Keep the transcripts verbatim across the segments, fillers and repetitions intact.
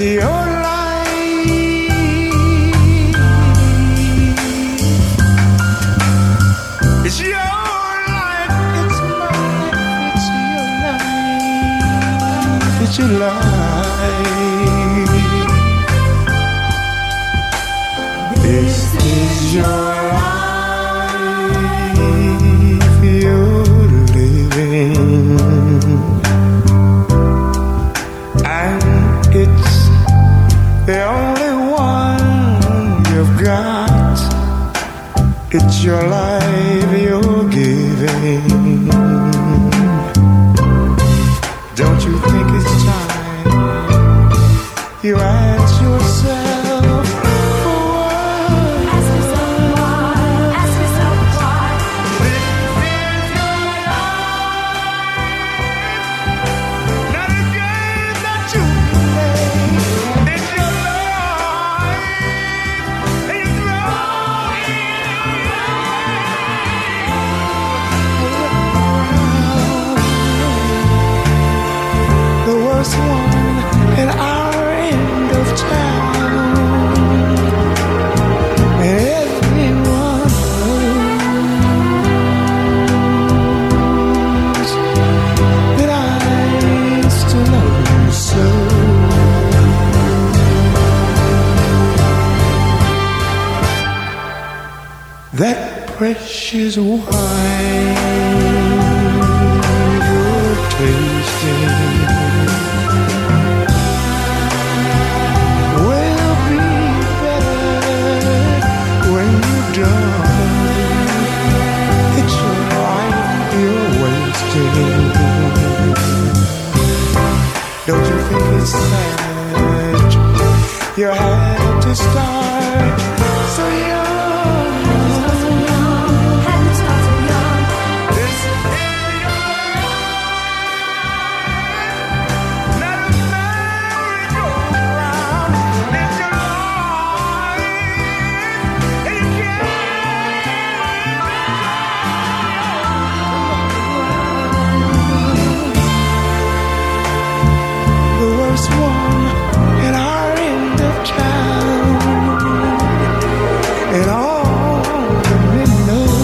your life. It's your life. It's my life. It's your life. It's your life. This is your life you're living, and it's the only one you've got. It's your life you're giving. Don't you think it's time you ask yourself? One at our end of town, everyone knows that I still love you so. That precious wine you're tasting it's your life you're wasting. Don't you think it's sad you had to start so young? Had to start so young. This is your life. Let the merry go round. It's your life. And you can't. One at our end of town, and all the men know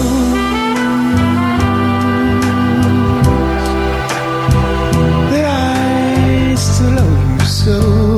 that I still love you so.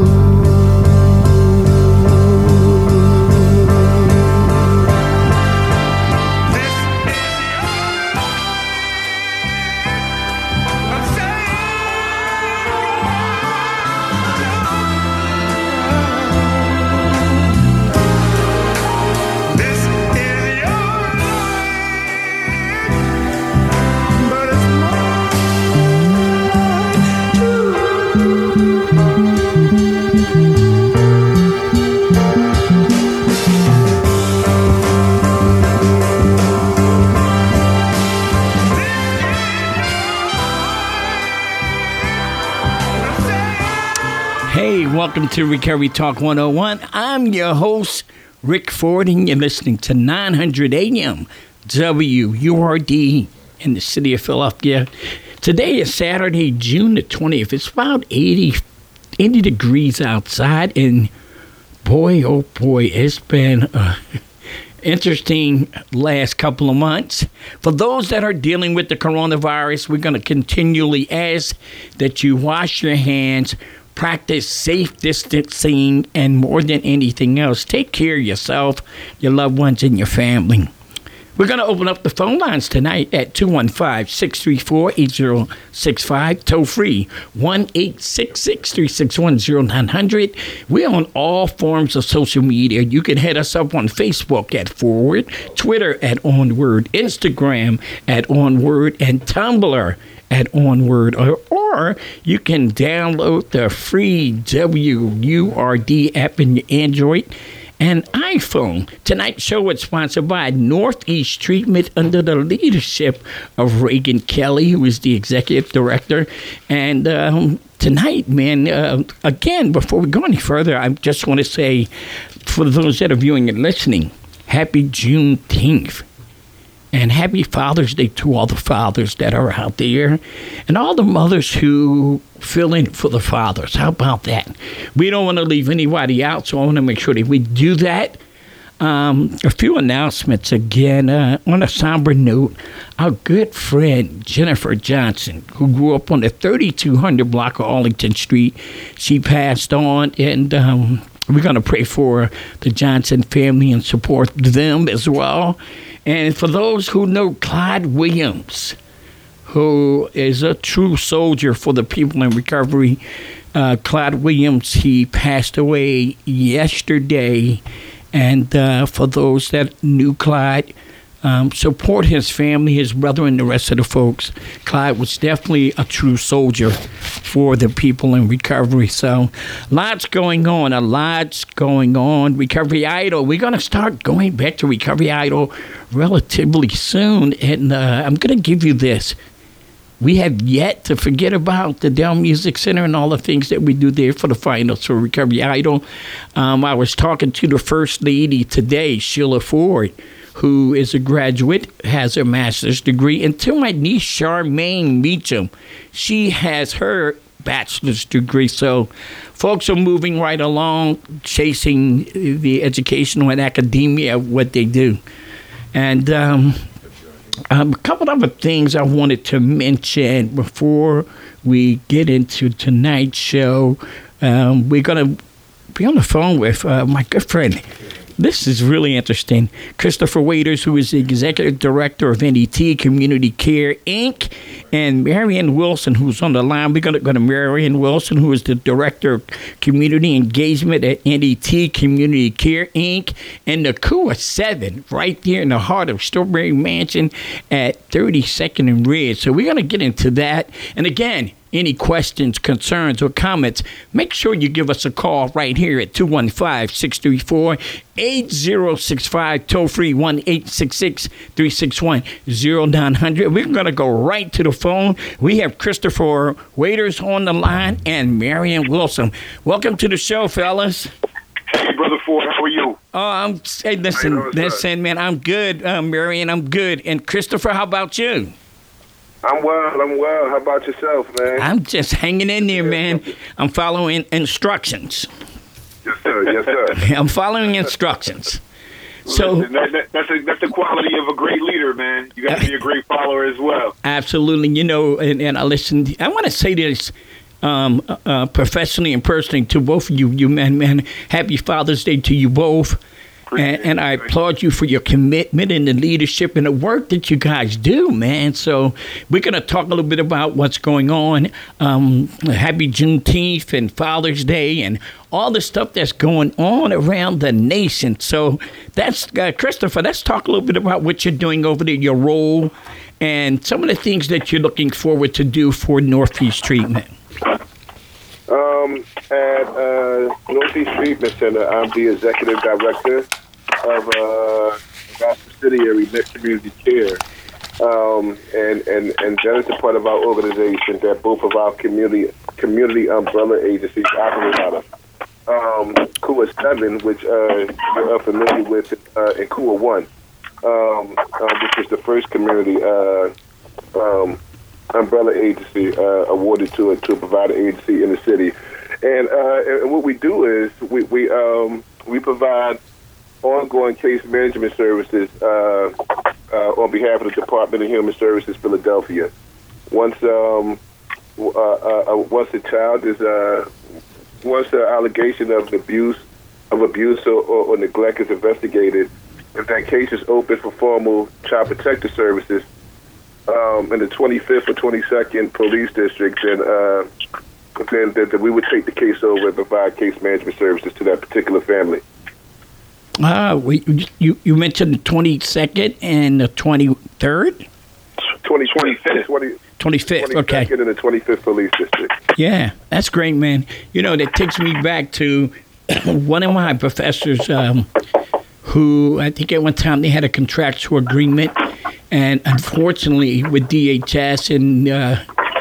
Welcome to Recovery Talk one oh one. I'm your host, Rick Ford, and you're listening to nine hundred A M W U R D in the city of Philadelphia. Today is Saturday, June the twentieth. It's about eighty, eighty degrees outside, and boy, oh boy, it's been an interesting last couple of months. For those that are dealing with the coronavirus, we're going to continually ask that you wash your hands, practice safe distancing, and more than anything else, take care of yourself, your loved ones, and your family. We're going to open up the phone lines tonight at two one five, six three four, eight zero six five, toll free, one eight six six, three six one, zero nine hundred. We're on all forms of social media. You can hit us up on Facebook at Forward, Twitter at Onward, Instagram at Onward, and Tumblr at Onward, or, or you can download the free W U R D app in your Android and iPhone. Tonight's show is sponsored by Northeast Treatment under the leadership of Reagan Kelly, who is the executive director. And um, tonight, man, uh, again, before we go any further, I just want to say, for those that are viewing and listening, happy Juneteenth. And happy Father's Day to all the fathers that are out there and all the mothers who fill in for the fathers. How about that? We don't want to leave anybody out, so I want to make sure that we do that. Um, a few announcements again. Uh, on a somber note, our good friend Jennifer Johnson, who grew up on the thirty-two hundred block of Arlington Street, she passed on, and um, we're going to pray for the Johnson family and support them as well. And for those who know Clyde Williams, who is a true soldier for the people in recovery, uh, Clyde Williams, he passed away yesterday. And uh, for those that knew Clyde, um, support his family, his brother, and the rest of the folks. Clyde was definitely a true soldier for the people in recovery. So lots going on, a lot's going on. Recovery Idol, we're going to start going back to Recovery Idol relatively soon. And uh, I'm going to give you this. We have yet to forget about the Dell Music Center and all the things that we do there for the finals for Recovery Idol. Um, I was talking to the First Lady today, Sheila Ford, who is a graduate, has a master's degree, and to my niece, Charmaine Meacham, she has her bachelor's degree. So folks are moving right along, chasing the educational and academia of what they do. And um Um, a couple of other things I wanted to mention before we get into tonight's show. Um, we're going to be on the phone with uh, my good friend. This is really interesting. Christopher Waiters, who is the Executive Director of N E T Community Care, Incorporated, and Marion Wilson, who's on the line. We're going to go to Marion Wilson, who is the Director of Community Engagement at N E T Community Care, Incorporated, and the Kua seven, right there in the heart of Strawberry Mansion at thirty-second and Red. So we're going to get into that. And again, any questions, concerns, or comments, make sure you give us a call right here at two one five, six three four, eight zero six five, toll free one eight six six, three six one, zero nine zero zero. We're going to go right to the phone. We have Christopher Waiters on the line and Marion Wilson. Welcome to the show, fellas. Hey, Brother Ford, how are you? Oh, I'm, hey, listen, doing, listen, man, I'm good, uh, Marion, I'm good. And Christopher, how about you? I'm well, I'm well. How about yourself, man? I'm just hanging in there, man. I'm following instructions. Yes, sir. Yes, sir. I'm following instructions. So Listen, that, that, that's, a, that's the quality of a great leader, man. You got to be a great follower as well. Absolutely. You know, and, and I listen, I want to say this um, uh, professionally and personally to both of you, you men, man. Happy Father's Day to you both. And, and I applaud you for your commitment and the leadership and the work that you guys do, man. So we're going to talk a little bit about what's going on. Um, happy Juneteenth and Father's Day and all the stuff that's going on around the nation. So that's, uh, Christopher, let's talk a little bit about what you're doing over there, your role, and some of the things that you're looking forward to do for Northeast Treatment. Um, at uh, Northeast Treatment Center, I'm the executive director of uh, our subsidiary, Net Community Care. Um, and, and, and that is a part of our organization that both of our community community umbrella agencies operate out of. Um, Kua seven, which uh, you're familiar with, uh, and Kua one, um, uh, which is the first community uh, um, umbrella agency uh, awarded to a, to a provider agency in the city. And, uh, and what we do is we we, um, we provide ongoing case management services uh, uh, on behalf of the Department of Human Services, Philadelphia. Once um, uh, uh, once a child is uh, once the allegation of abuse of abuse or, or, or neglect is investigated, if that case is open for formal child protective services um, in the twenty-fifth or twenty-second police district, then uh, then, then we would take the case over and provide case management services to that particular family. Ah, we, you you mentioned the twenty-second and the twenty-third? twenty, twenty-fifth. twenty-fifth, okay. In the twenty-fifth Police District. Yeah, that's great, man. You know, that takes me back to one of my professors um, who, I think at one time they had a contractual agreement, and unfortunately with D H S and uh,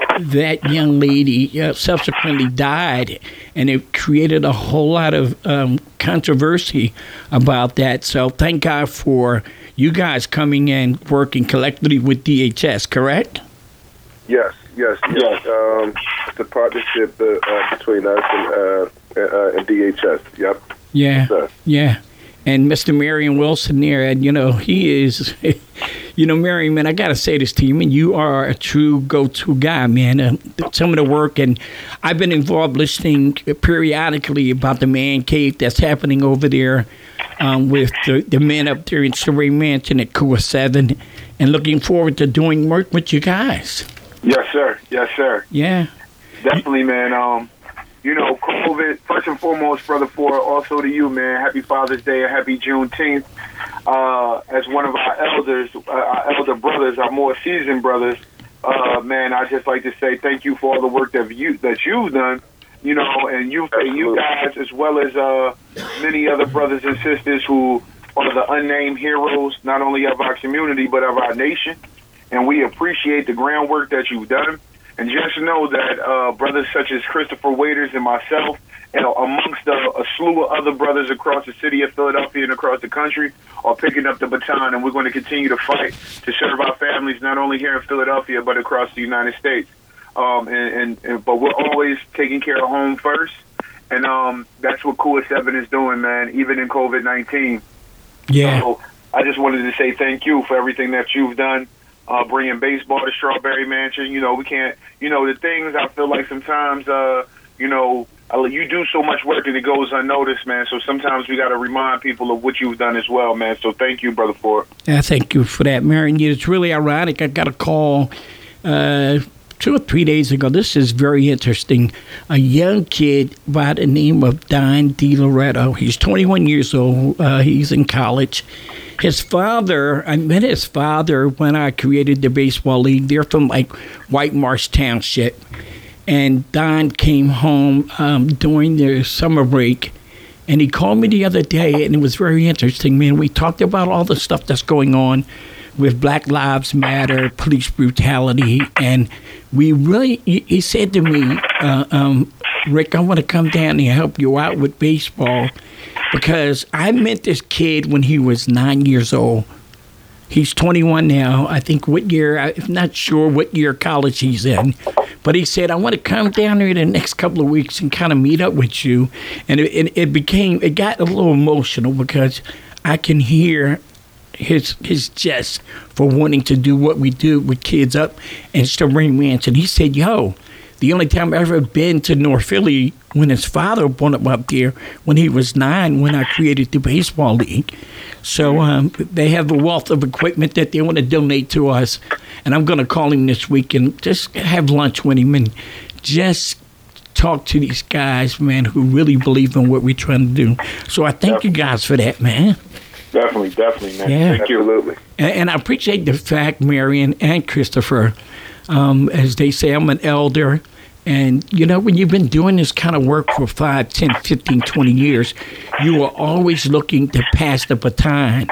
that young lady uh, subsequently died, and it created a whole lot of um, controversy about that. So thank God for you guys coming in, working collectively with D H S, correct? Yes, yes, yes. Um, it's a partnership uh, uh, between us and, uh, uh, and D H S. Yep. Yeah, Yes. yeah. And Mister Marion Wilson there, and you know, he is, you know, Marion, man, I got to say this to you, man, you are a true go-to guy, man. Uh, some of the work, and I've been involved listening periodically about the man cave that's happening over there um, with the, the men up there in Surrey Mansion at Q S seven, and looking forward to doing work with you guys. Yes, sir. Yes, sir. Yeah. Definitely, man. Um, you know, COVID, first and foremost, Brother Ford, also to you, man, happy Father's Day and happy Juneteenth. Uh, as one of our elders, uh, our elder brothers, our more seasoned brothers, uh, man, I just like to say thank you for all the work that you that you've done, you know, and you you guys, as well as uh, many other brothers and sisters who are the unnamed heroes, not only of our community but of our nation. And we appreciate the groundwork that you've done. And just know that uh, brothers such as Christopher Waiters and myself, and amongst a, a slew of other brothers across the city of Philadelphia and across the country, are picking up the baton, and we're going to continue to fight to serve our families, not only here in Philadelphia, but across the United States. Um, and, and, and But we're always taking care of home first, and um, that's what Q S seven is doing, man, even in COVID nineteen. Yeah. So I just wanted to say thank you for everything that you've done. Uh, bringing baseball to Strawberry Mansion, you know, we can't, you know, the things I feel like sometimes, uh, you know, you do so much work and it goes unnoticed, man. So sometimes we got to remind people of what you've done as well, man. So thank you, Brother Ford. Yeah, thank you for that, Marion. It's really ironic. I got a call uh, two or three days ago. This is very interesting. A young kid by the name of Don DiLoretto. He's twenty-one years old. Uh, he's in college. His father, I met his father when I created the baseball league. They're from like White Marsh Township. And Don came home um, during the summer break, and he called me the other day, and it was very interesting, man. We talked about all the stuff that's going on with Black Lives Matter, police brutality, and we really, he, he said to me, uh, um, Rick, I want to come down and help you out with baseball, because I met this kid when he was nine years old. He's twenty-one now. I think what year, I'm not sure what year college he's in. But he said, I want to come down there in the next couple of weeks and kind of meet up with you. And it, it, it became, it got a little emotional because I can hear his his jest for wanting to do what we do with kids up in Strawberry Mansion. He said, yo, the only time I've ever been to North Philly when his father brought him up there when he was nine when I created the baseball league. So um, they have a wealth of equipment that they want to donate to us. And I'm going to call him this week and just have lunch with him and just talk to these guys, man, who really believe in what we're trying to do. So I thank you guys for that, man. Definitely, definitely, man. Yeah. Thank you. Absolutely. And, and I appreciate the fact, Marion and Christopher, um, as they say, I'm an elder. And, you know, when you've been doing this kind of work for five, ten, fifteen, twenty years, you are always looking to pass the baton.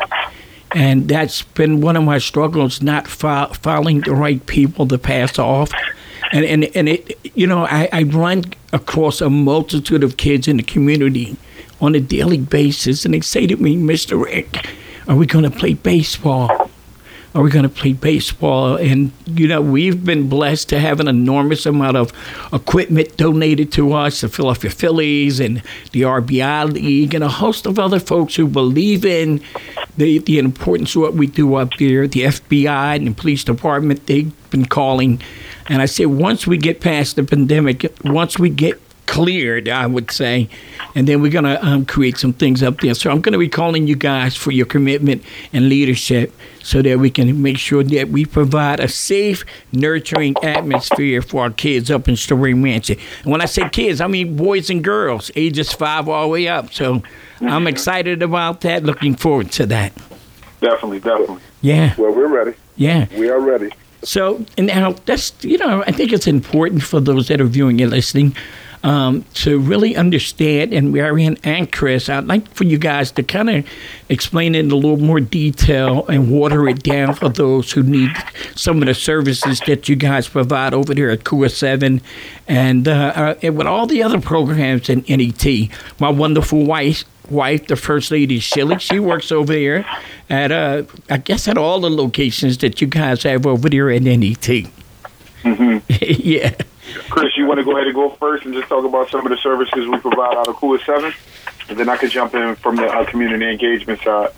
And that's been one of my struggles, not fo- following the right people to pass off. And, and, and it, you know, I, I run across a multitude of kids in the community on a daily basis, and they say to me, Mister Rick, are we going to play baseball? Are we going to play baseball? And, you know, we've been blessed to have an enormous amount of equipment donated to us, the Philadelphia Phillies and the R B I League and a host of other folks who believe in the, the importance of what we do up there. The F B I and the police department, they've been calling. And I said, once we get past the pandemic, once we get cleared, I would say, and then we're going to um, create some things up there. So I'm going to be calling you guys for your commitment and leadership so that we can make sure that we provide a safe, nurturing atmosphere for our kids up in Strawberry Mansion. And when I say kids, I mean boys and girls, ages five all the way up. So mm-hmm. I'm excited about that, looking forward to that. Definitely, definitely. Yeah. Well, we're ready. Yeah. We are ready. So, and now that's, you know, I think it's important for those that are viewing and listening. Um, to really understand, and Marion and Chris, I'd like for you guys to kind of explain it in a little more detail and water it down for those who need some of the services that you guys provide over there at K U A seven and, uh, uh, and with all the other programs in N E T. My wonderful wife, wife, the First Lady, Shilly, she works over there at, uh, I guess, at all the locations that you guys have over there at N E T. Mm-hmm. Yeah. Chris, you want to go ahead and go first and just talk about some of the services we provide out of K U A seven? And then I could jump in from the uh, community engagement side.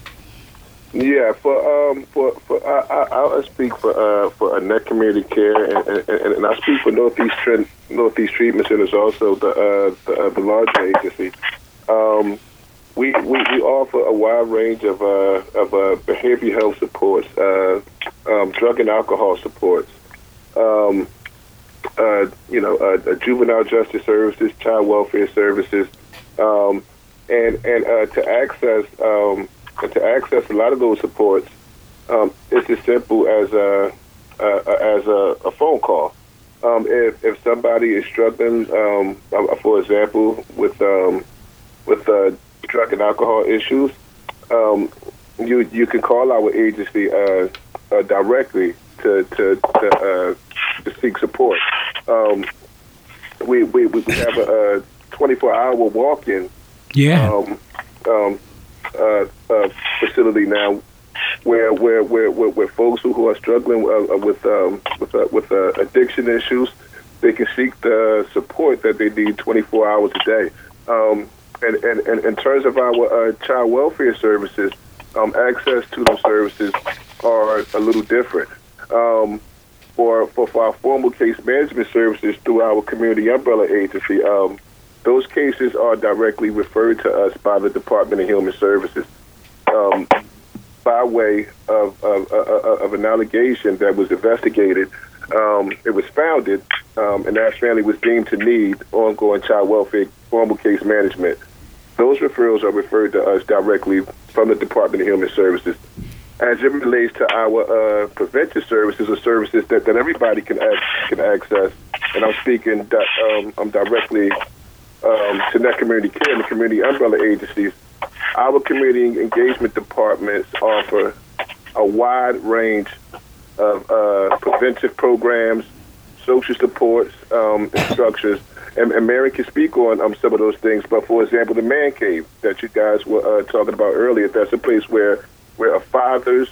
Yeah, for um, for for I, I, I'll speak for uh, for a net community care, and, and, and I speak for Northeast Tre- Northeast Treatment Centers, also the uh, the, uh, the larger agency. Um, we, we we offer a wide range of uh, of uh, behavioral health supports, uh, um, drug and alcohol supports. Um, Uh, you know, uh, uh, juvenile justice services, child welfare services, um, and and uh, to access um, to access a lot of those supports, um, it's as simple as a uh, as a, a phone call. Um, if if somebody is struggling, um, uh, for example, with um, with uh, drug and alcohol issues, um, you you can call our agency uh, uh, directly to to to, uh, to seek support. Um, we, we we have a, a twenty-four hour walk-in Yeah. um, um, uh, uh, facility now, where where where where, where folks who, who are struggling uh, with um, with uh, with uh, addiction issues, they can seek the support that they need twenty-four hours a day. Um, and, and, and in terms of our uh, child welfare services, um, access to those services are a little different. Um, For, for, for our formal case management services through our community umbrella agency, um, those cases are directly referred to us by the Department of Human Services um, by way of, of, of, of an allegation that was investigated. Um, it was founded, um, and that family was deemed to need ongoing child welfare formal case management. Those referrals are referred to us directly from the Department of Human Services. As it relates to our uh, preventive services or services that, that everybody can ac- can access, and I'm speaking di- um, I'm directly um, to Net Community Care and the community umbrella agencies, our community engagement departments offer a wide range of uh, preventive programs, social supports, um, and structures. And, and Mary can speak on um, some of those things, but for example, the Man Cave that you guys were uh, talking about earlier, that's a place where where a fathers,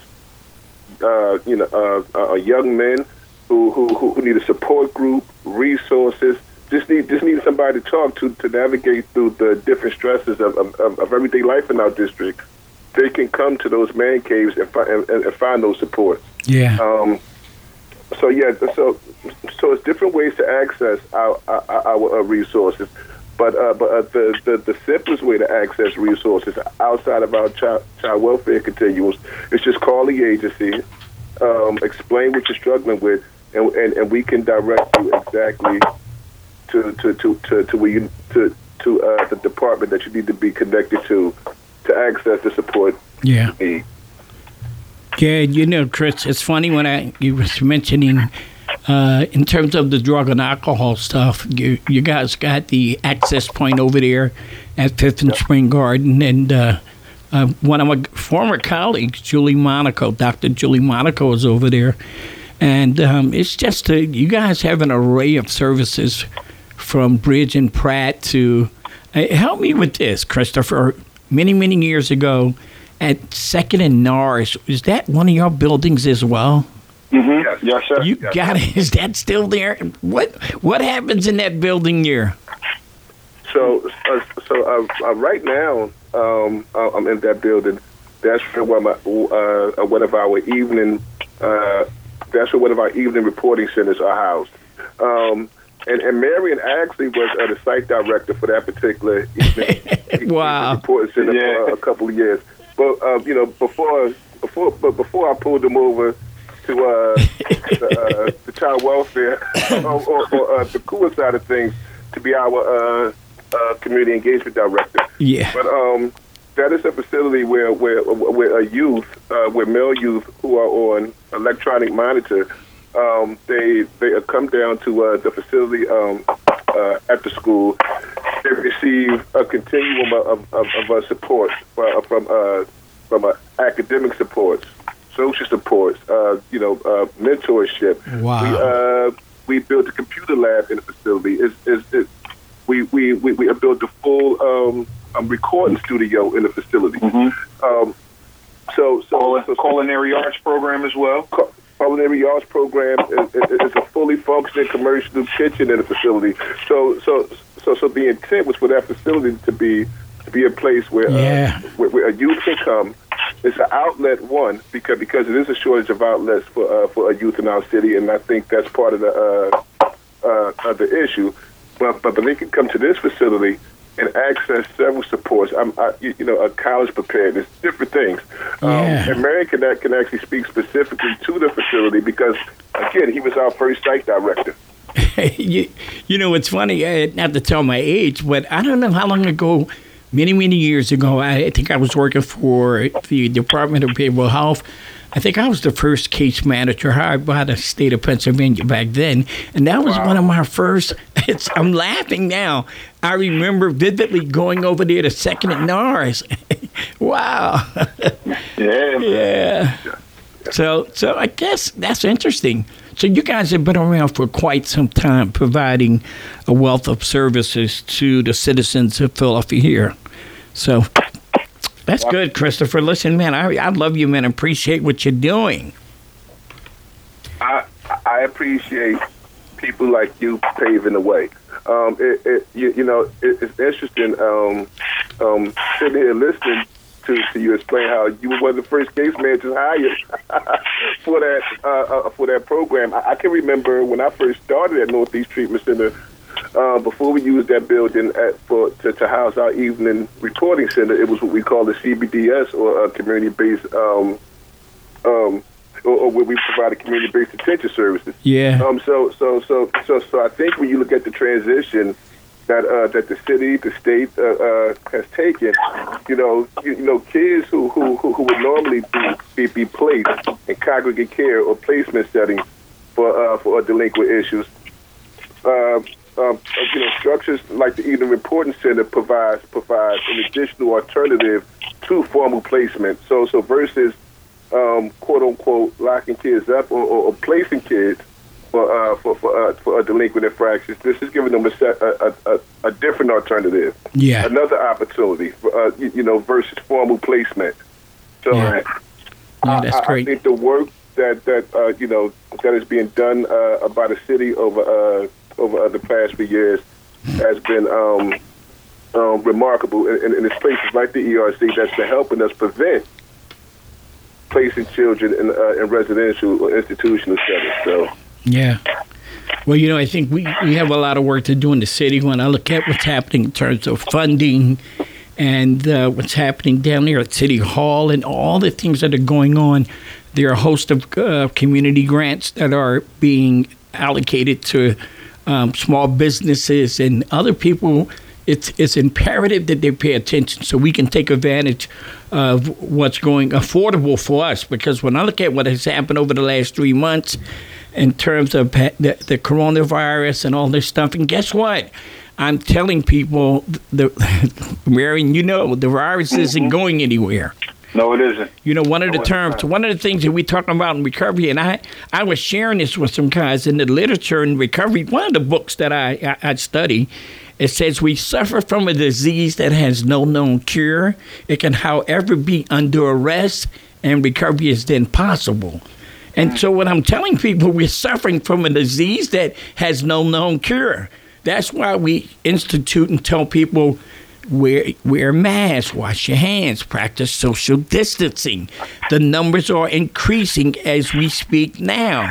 uh, you know, uh, uh, young men who, who who need a support group, resources, just need just need somebody to talk to to navigate through the different stresses of, of, of everyday life in our district. They can come to those man caves and, fi- and, and find those supports. Yeah. Um, so yeah, so so it's different ways to access our our, our resources. But uh, but uh, the, the the simplest way to access resources outside of our child, child welfare continuums is just call the agency, um, explain what you're struggling with, and, and, and we can direct you exactly to to to to to, where you, to, to uh, the department that you need to be connected to to access the support Yeah. you need. Yeah, you know, Chris, it's funny when I you was mentioning uh, in terms of the drug and alcohol stuff, you you guys got the access point over there at Fifth and Spring Garden, and uh, uh, one of my former colleagues, Julie Monaco, Doctor Julie Monaco, is over there, and um, it's just a, you guys have an array of services from Bridge and Pratt to uh, help me with this, Christopher. Many many years ago, at Second and Norris, is that one of your buildings as well? Mm-hmm. Yes, yes, sir. You yes, got it. Is that still there? What What happens in that building here? So uh, so uh, uh, right now, um, uh, I'm in that building. That's where one of, my, uh, one of our evening. Uh, that's where one of our evening reporting centers are housed. Um, and, and Marion actually was uh, the site director for that particular evening, Wow. evening reporting center Yeah. for a couple of years. But uh, you know, before before but before I pulled them over to uh, the, uh, the child welfare or, or, or uh, the cooler side of things to be our uh, uh, community engagement director. Yeah. But um, that is a facility where where where a youth, uh, where male youth who are on electronic monitor, um, they they come down to uh, the facility um, uh, at the school. They receive a continuum of, of, of uh, support uh, from uh, from uh, academic supports, social supports, uh, you know, uh, mentorship. Wow. We, uh, we built a computer lab in the facility. It's, it's, it's, we, we, we, we built a full um, um, recording studio in the facility. Mm-hmm. Um, so, so, Cul- so culinary arts program as well. Cu- Culinary arts program is, is, is a fully functioning commercial kitchen in the facility. So, so, so, so the intent was for that facility to be to be a place where, Yeah. uh, where, where a youth can come. It's an outlet, one, because because it is a shortage of outlets for uh, for a youth in our city, and I think that's part of the uh, uh, of the issue. But but, but they can come to this facility and access several supports. I'm, I, you you know, a college preparedness, different things. Um, Yeah. and Marion can, can actually speak specifically to the facility because, again, he was our first site director. you, you know, it's funny, uh, not to tell my age, but I don't know how long ago, many, many years ago, I, I think I was working for the Department of Behavioral Health. I think I was the first case manager hired by the state of Pennsylvania back then. And that was one of my first, it's, I'm laughing now. I remember vividly going over there to Second and Norris. Wow. Yeah. Yeah. So, so I guess that's interesting. So you guys have been around for quite some time, providing a wealth of services to the citizens of Philadelphia here. So that's good, Christopher. Listen, man, I I love you, man. Appreciate what you're doing. I I appreciate people like you paving the way. Um, it, it you, you know it, it's interesting um, um, sitting here listening to, to you explain how you were one of the first case managers hired for that uh, uh, for that program. I, I can remember when I first started at Northeast Treatment Center. Uh, before we used that building at, for to, to house our evening reporting center, it was what we call the C B D S, or a community-based, um, um, or, or where we provided community-based detention services. Yeah. Um. So, so, so, so, so, I think when you look at the transition that uh, that the city, the state uh, uh, has taken, you know, you, you know, kids who, who, who, who would normally be, be be placed in congregate care or placement settings for uh, for delinquent issues. Uh, Um, you know, structures like the Evening Reporting Center provides provides an additional alternative to formal placement. So, so versus um, quote unquote locking kids up or, or, or placing kids for uh, for for, uh, for a delinquent infractions, this is giving them a, set, a, a, a different alternative. Yeah. Another opportunity, for, uh, you, you know, versus formal placement. So, Yeah. Yeah, that's I, great. I think the work that that uh, you know that is being done uh, by the city over. Uh, over uh, the past few years has been um, um, remarkable. And, and it's places like the E R C that's been helping us prevent placing children in, uh, in residential or institutional settings. So, Yeah. Well, you know, I think we, we have a lot of work to do in the city. When I look at what's happening in terms of funding and uh, what's happening down there at City Hall and all the things that are going on, there are a host of uh, community grants that are being allocated to Um, small businesses and other people. It's it's imperative that they pay attention so we can take advantage of what's going affordable for us. Because when I look at what has happened over the last three months in terms of the, the coronavirus and all this stuff, and guess what? I'm telling people, the Marion, you know, the virus isn't going anywhere. No, it isn't. You know, one of the No, it's terms, not. one of the things that we talking about in recovery, and I, I was sharing this with some guys in the literature in recovery. One of the books that I, I, I study, it says we suffer from a disease that has no known cure. It can, however, be under arrest, and recovery is then possible. And so what I'm telling people, we're suffering from a disease that has no known cure. That's why we institute and tell people, Wear, wear masks, wash your hands, practice social distancing. The numbers are increasing as we speak now.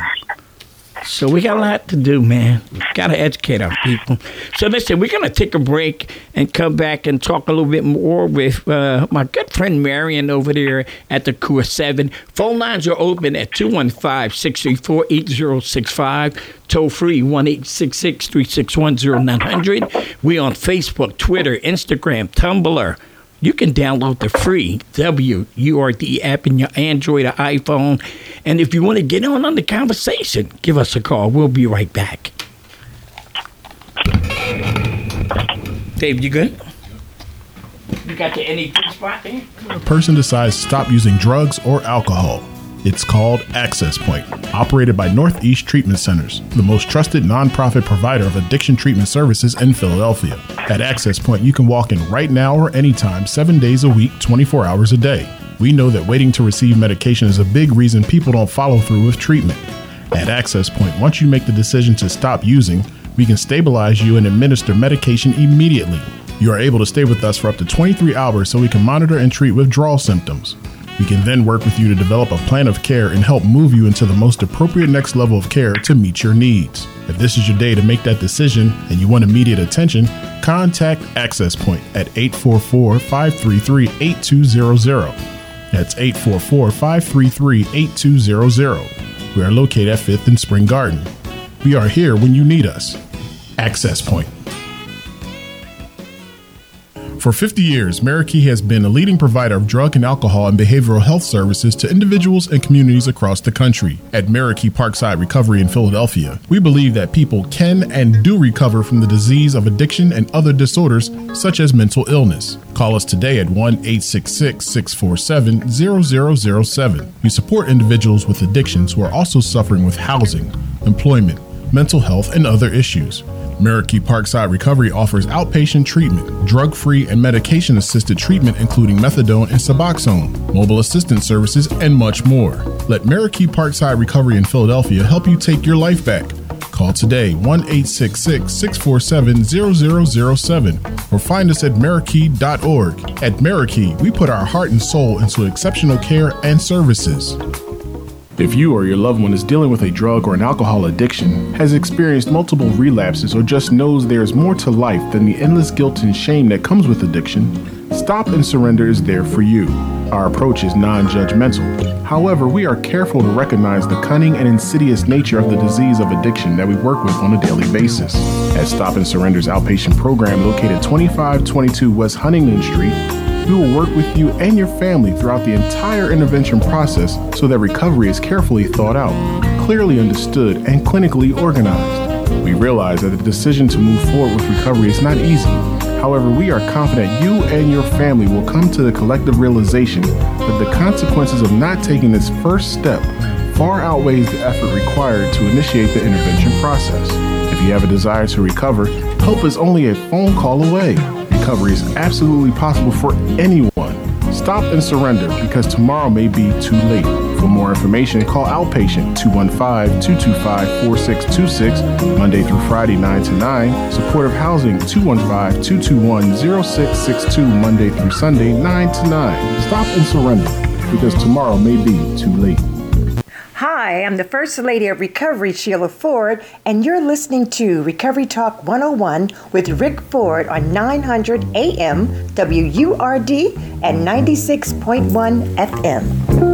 So we got a lot to do, man. Got to educate our people. So listen, we're going to take a break and come back and talk a little bit more with uh, my good friend Marion over there at the Core seven. Phone lines are open at two one five, six three four, eight zero six five. Toll free, one eight six six, three six one, zero nine zero zero. We on Facebook, Twitter, Instagram, Tumblr. You can download the free W U R D app in your Android or iPhone. And if you want to get on on the conversation, give us a call. We'll be right back. Dave, you good? You got the N E T spot there? A person decides to stop using drugs or alcohol. It's called Access Point, operated by Northeast Treatment Centers, the most trusted nonprofit provider of addiction treatment services in Philadelphia. At Access Point, you can walk in right now or anytime, seven days a week, twenty-four hours a day. We know that waiting to receive medication is a big reason people don't follow through with treatment. At Access Point, once you make the decision to stop using, we can stabilize you and administer medication immediately. You are able to stay with us for up to twenty-three hours so we can monitor and treat withdrawal symptoms. We can then work with you to develop a plan of care and help move you into the most appropriate next level of care to meet your needs. If this is your day to make that decision and you want immediate attention, contact Access Point at eight four four, five three three, eight two zero zero. That's eight four four, five three three, eight two zero zero. We are located at fifth and Spring Garden. We are here when you need us. Access Point. For fifty years, Marikey has been a leading provider of drug and alcohol and behavioral health services to individuals and communities across the country. At Marikey Parkside Recovery in Philadelphia, we believe that people can and do recover from the disease of addiction and other disorders such as mental illness. Call us today at one eight six six, six four seven, zero zero zero seven. We support individuals with addictions who are also suffering with housing, employment, mental health, and other issues. Marikey Parkside Recovery offers outpatient treatment, drug-free and medication-assisted treatment including methadone and Suboxone, mobile assistance services, and much more. Let Marikey Parkside Recovery in Philadelphia help you take your life back. Call today, one eight six six, six four seven, zero zero zero seven, or find us at marikey dot org. At Marikey, we put our heart and soul into exceptional care and services. If you or your loved one is dealing with a drug or an alcohol addiction, has experienced multiple relapses, or just knows there is more to life than the endless guilt and shame that comes with addiction, Stop and Surrender is there for you. Our approach is non-judgmental. However, we are careful to recognize the cunning and insidious nature of the disease of addiction that we work with on a daily basis. At Stop and Surrender's outpatient program located twenty-five twenty-two West Huntington Street, we will work with you and your family throughout the entire intervention process so that recovery is carefully thought out, clearly understood, and clinically organized. We realize that the decision to move forward with recovery is not easy. However, we are confident you and your family will come to the collective realization that the consequences of not taking this first step far outweighs the effort required to initiate the intervention process. If you have a desire to recover, help is only a phone call away. Recovery is absolutely possible for anyone. Stop and Surrender, because tomorrow may be too late. For more information, call Outpatient two one five, two two five, four six two six, Monday through Friday nine to nine. Supportive Housing two one five, two two one, zero six six two, Monday through Sunday nine to nine. Stop and Surrender, because tomorrow may be too late. Hi, I'm the First Lady of Recovery, Sheila Ford, and you're listening to Recovery Talk one oh one with Rick Ford on nine hundred A M W U R D and ninety-six point one F M.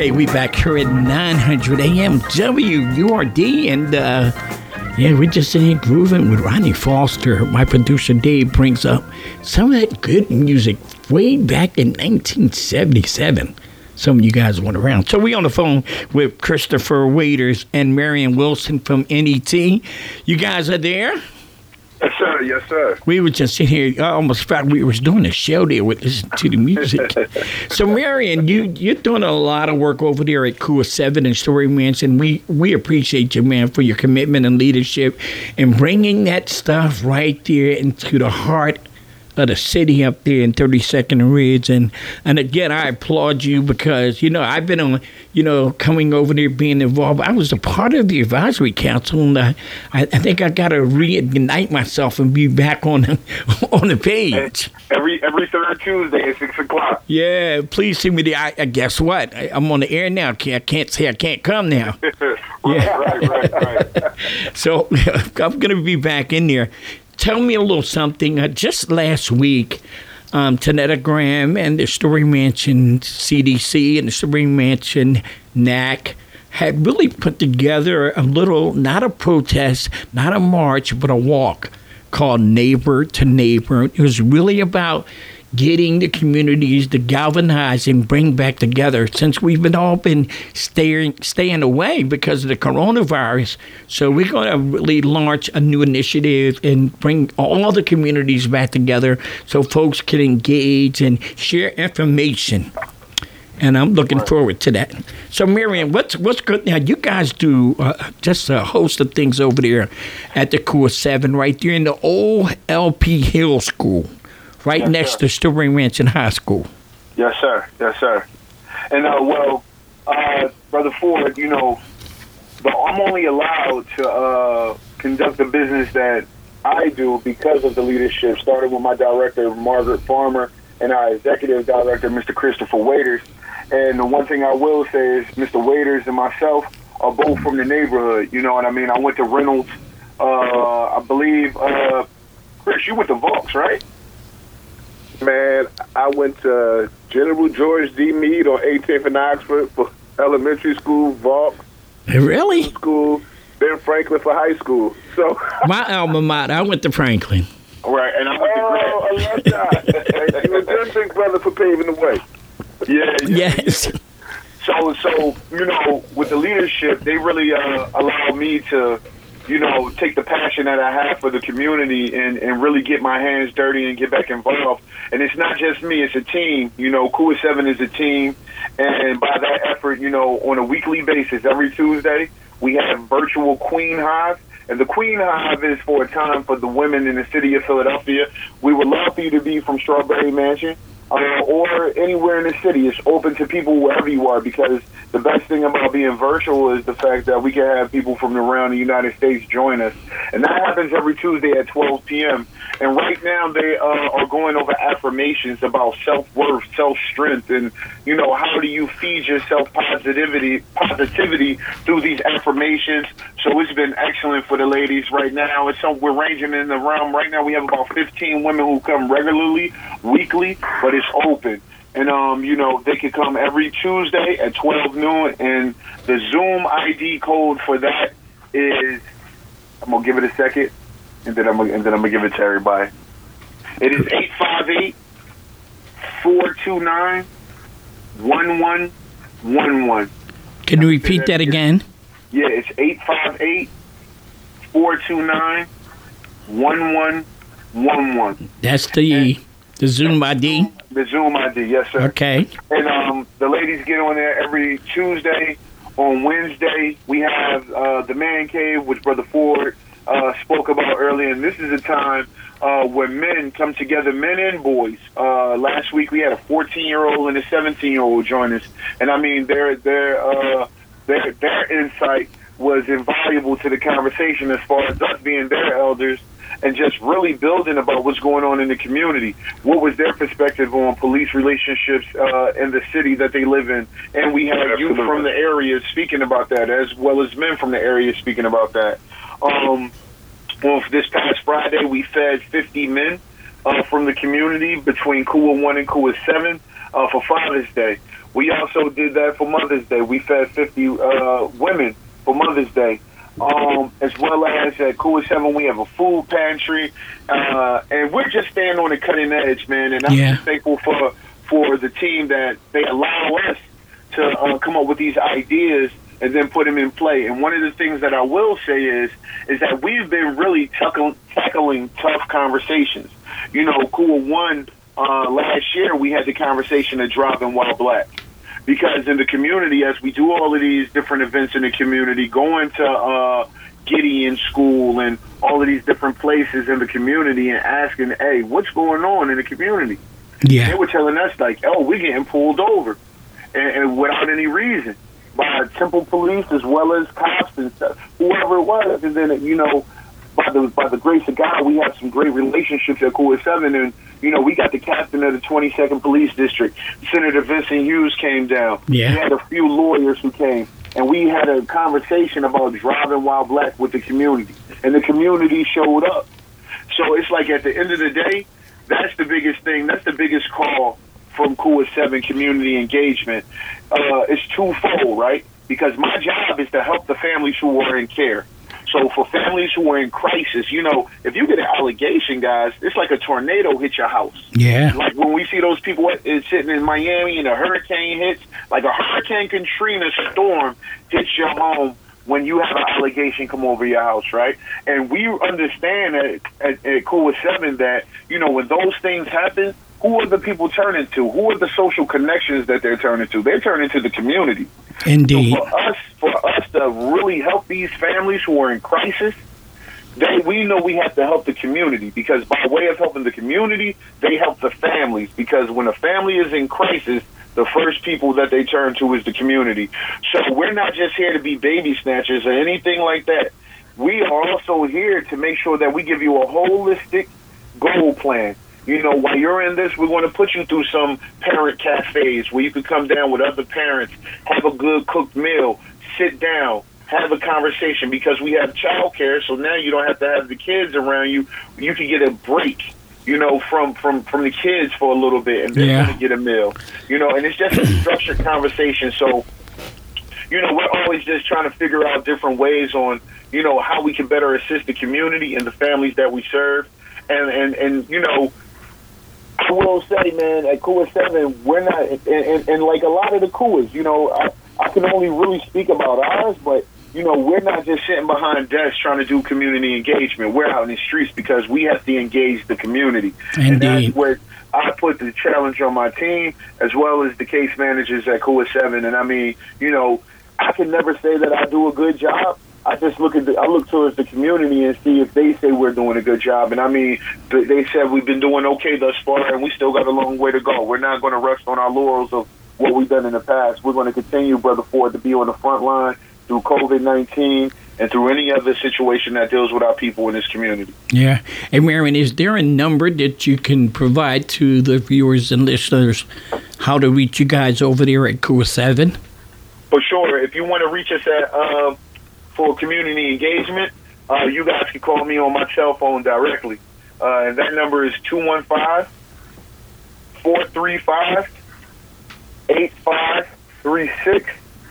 Okay, we back here at nine hundred A M W U R D, and uh, yeah, we're just sitting here grooving with Ronnie Foster. My producer Dave brings up some of that good music way back in nineteen seventy-seven. Some of you guys weren't around. So we on the phone with Christopher Waiters and Marion Wilson from N E T. You guys are there? Yes, sir. Yes, sir. We were just sitting here. I almost felt we was doing a show there with listening to the music. So, Marion, you, you're doing a lot of work over there at Cool seven and Story Mansion. We, we appreciate you, man, for your commitment and leadership and bringing that stuff right there into the heart of the city up there in thirty-second and Ridge. And, and again, I applaud you because, you know, I've been on, you know, coming over there, being involved. I was a part of the advisory council, and uh, I, I think I got to reignite myself and be back on the, on the page. Every every third Tuesday at six o'clock. Yeah, please send me the, I, I guess what? I, I'm on the air now. I can't, I can't say I can't come now. right, Yeah. right, right, right. So I'm going to be back in there. Tell me a little something. Uh, just last week, um, Tanetta Graham and the Story Mansion C D C and the Story Mansion N A C had really put together a little, not a protest, not a march, but a walk called Neighbor to Neighbor. It was really about getting the communities to galvanize and bring back together, since we've been all been staying staying away because of the coronavirus. So we're going to really launch a new initiative and bring all the communities back together so folks can engage and share information. And I'm looking forward to that. So, Marion, what's what's good now? You guys do uh, just a host of things over there at the Cool seven, right there in the old L P Hill School, right Yes, next sir. to Story Mansion High School. Yes, sir. Yes, sir. And, uh, well, uh, Brother Ford, you know, but I'm only allowed to uh, conduct the business that I do because of the leadership, starting with my director, Margaret Farmer, and our executive director, Mister Christopher Waiters. And the one thing I will say is Mister Waiters and myself are both from the neighborhood. You know what I mean? I went to Reynolds, uh, I believe, uh, Chris, you went to Vaux, right? Man, I went to General George D. Meade on eighteenth and Oxford for elementary school, Vaux Really? school, then Franklin for high school. So, My alma mater, I went to Franklin. Right, and I went oh, I love that. You a good big brother for paving the way. to Yeah, yeah. Yes. So, so you know, with the leadership, they really uh, allow me to, you know, take the passion that I have for the community and, and really get my hands dirty and get back involved. And it's not just me; it's a team. You know, Cool seven is a team, and by that effort, you know, on a weekly basis, every Tuesday, we have virtual Queen Hive. And the Queen Hive is for a time for the women in the city of Philadelphia. We would love for you to be from Strawberry Mansion uh, or anywhere in the city. It's open to people wherever you are, because the best thing about being virtual is the fact that we can have people from around the United States join us. And that happens every Tuesday at twelve p.m. And right now they uh, are going over affirmations about self-worth, self-strength, and, you know, how do you feed yourself positivity, positivity through these affirmations. So it's been excellent for the ladies right now. It's so we're ranging in the realm. Right now we have about fifteen women who come regularly, weekly, but it's open. And, um, you know, they can come every Tuesday at twelve noon. And the Zoom I D code for that is, I'm going to give it a second, and then I'm gonna, and then I'm going to give it to everybody. It is eight five eight, four two nine, one one one one. Can you repeat that again? Yeah, it's eight five eight, four two nine, one one one one. That's the the Zoom I D. The Zoom I D, yes, sir. Okay. And um, the ladies get on there every Tuesday. On Wednesday, we have uh, the Man Cave, which Brother Ford uh, spoke about earlier. And this is a time uh, where men come together, men and boys. Uh, last week, we had a fourteen-year-old and a seventeen-year-old join us. And, I mean, their, their, uh, their, their insight was invaluable to the conversation as far as us being their elders and just really building about what's going on in the community. What was their perspective on police relationships uh, in the city that they live in? And we had youth from the area speaking about that, as well as men from the area speaking about that. Um, well, this past Friday, we fed fifty men uh, from the community between Cool one and Cool seven. uh, for Father's Day. We also did that for Mother's Day. We fed fifty uh, women for Mother's Day. Um, as well as at Cool seven, we have a food pantry. Uh, and we're just staying on the cutting edge, man. And I'm Yeah. just thankful for, for the team that they allow us to uh, come up with these ideas and then put them in play. And one of the things that I will say is is that we've been really tackling, tackling tough conversations. You know, Cool One, uh, last year we had the conversation of driving while black. Because in the community, as we do all of these different events in the community, going to uh, Gideon School and all of these different places in the community and asking, hey, what's going on in the community? Yeah. They were telling us, like, oh, we're getting pulled over. And, and without any reason. By Temple Police as well as cops and stuff, whoever it was. And then, you know, by the by the grace of God, we have some great relationships at Cool seven. And, you know, we got the captain of the twenty-second Police District. Senator Vincent Hughes came down. Yeah. We had a few lawyers who came. And we had a conversation about driving while black with the community. And the community showed up. So it's like at the end of the day, that's the biggest thing. That's the biggest call from Cool seven community engagement. Uh, it's twofold, right? Because my job is to help the families who are in care. So for families who are in crisis, you know, if you get an allegation, guys, it's like a tornado hit your house. Yeah. Like when we see those people sitting in Miami and a hurricane hits, like a Hurricane Katrina storm hits your home when you have an allegation come over your house, right? And we understand at, at, at Cool seven that, you know, when those things happen, who are the people turning to? Who are the social connections that they're turning to? They're turning to the community. Indeed. So for us, for us to really help these families who are in crisis, they, we know we have to help the community, because by way of helping the community, they help the families. Because when a family is in crisis, the first people that they turn to is the community. So we're not just here to be baby snatchers or anything like that. We are also here to make sure that we give you a holistic goal plan. You know, while you're in this, we're going to put you through some parent cafes where you can come down with other parents, have a good cooked meal, sit down, have a conversation, because we have childcare. So now you don't have to have the kids around you. You can get a break, you know, from, from, from the kids for a little bit, and then Yeah. yeah. get a meal, you know, and it's just a structured conversation. So, you know, we're always just trying to figure out different ways on, you know, how we can better assist the community and the families that we serve. And, and, and you know, I will say, man, at Cool seven, we're not, and, and, and like a lot of the Coolers, you know, I, I can only really speak about ours, but, you know, we're not just sitting behind desks trying to do community engagement. We're out in the streets because we have to engage the community. Indeed. And that's where I put the challenge on my team, as well as the case managers at Cool seven. And I mean, you know, I can never say that I do a good job. I just look at the, I look towards the community and see if they say we're doing a good job. And I mean, they said we've been doing okay thus far, and we still got a long way to go. We're not going to rest on our laurels of what we've done in the past. We're going to continue, Brother Ford, to be on the front line through COVID nineteen and through any other situation that deals with our people in this community. Yeah. And Marion, is there a number that you can provide to the viewers and listeners how to reach you guys over there at Cool seven? For sure. If you want to reach us at uh, for community engagement, uh, you guys can call me on my cell phone directly. Uh, and that number is two one five, four three five, eight five three six.